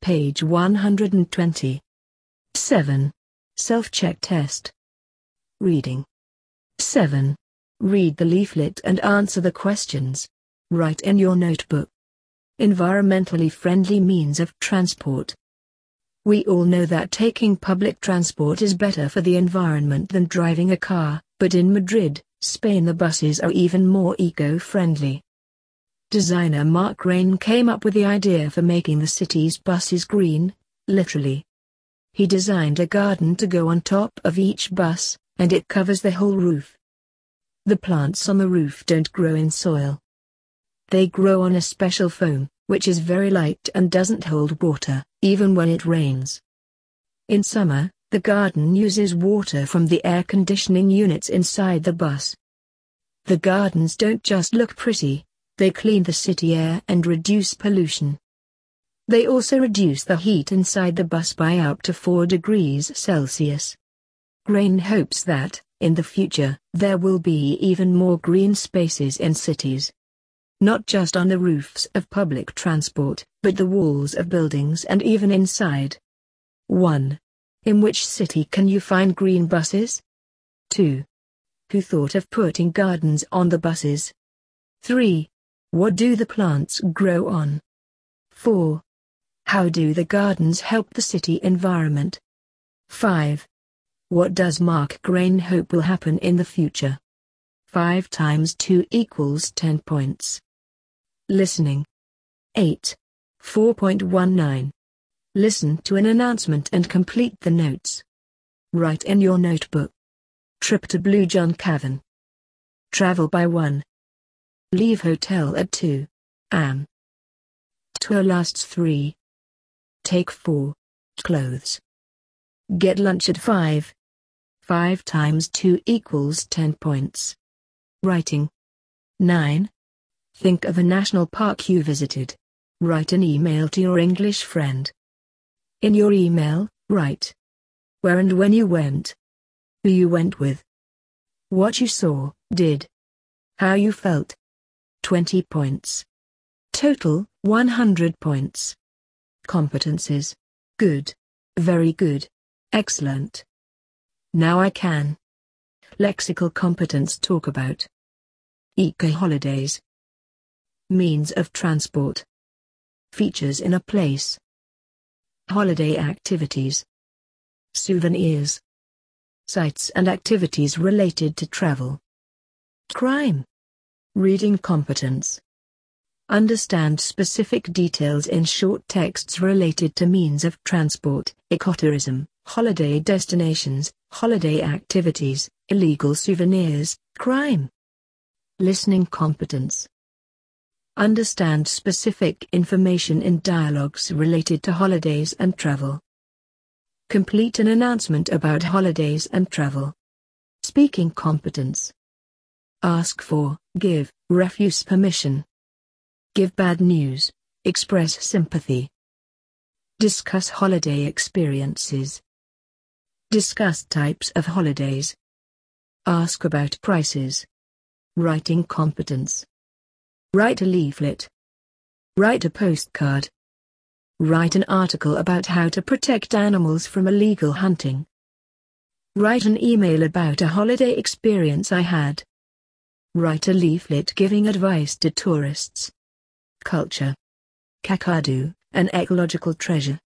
page 120. 7. Self-check test. Reading. 7. Read the leaflet and answer the questions. Write in your notebook. Environmentally friendly means of transport. We all know that taking public transport is better for the environment than driving a car, but in Madrid, Spain, the buses are even more eco-friendly. Designer Mark Rain came up with the idea for making the city's buses green, literally. He designed a garden to go on top of each bus, and it covers the whole roof. The plants on the roof don't grow in soil. They grow on a special foam, which is very light and doesn't hold water, even when it rains. In summer, the garden uses water from the air conditioning units inside the bus. The gardens don't just look pretty, they clean the city air and reduce pollution. They also reduce the heat inside the bus by up to 4 degrees Celsius. Rain hopes that, in the future, there will be even more green spaces in cities. Not just on the roofs of public transport, but the walls of buildings and even inside. 1. In which city can you find green buses? 2. Who thought of putting gardens on the buses? 3. What do the plants grow on? 4. How do the gardens help the city environment? 5. What does Mark Rain hope will happen in the future? 5 times 2 equals 10 points. Listening. 8. 4.19. Listen to an announcement and complete the notes. Write in your notebook. Trip to Blue John Cavern. Travel by 1. Leave hotel at 2 am. Tour lasts 3. Take 4. Clothes. Get lunch at 5. 5 times 2 equals 10 points. Writing. 9. Think of a national park you visited. Write an email to your English friend. In your email, write where and when you went, who you went with, what you saw, did, how you felt. 20 points. Total, 100 points. Competencies. Good. Very good. Excellent. Now I can. Lexical competence talk about. Eco-holidays. Means of transport. Features in a place. Holiday activities. Souvenirs. Sites and activities related to travel. Crime. Reading competence. Understand specific details in short texts related to means of transport, ecotourism, holiday destinations, holiday activities, illegal souvenirs, crime. Listening competence. Understand specific information in dialogues related to holidays and travel. Complete an announcement about holidays and travel. Speaking competence. Ask for, give, refuse permission. Give bad news, express sympathy. Discuss holiday experiences. Discuss types of holidays. Ask about prices. Writing competence. Write a leaflet. Write a postcard. Write an article about how to protect animals from illegal hunting. Write an email about a holiday experience I had. Write a leaflet giving advice to tourists. Culture. Kakadu, an ecological treasure.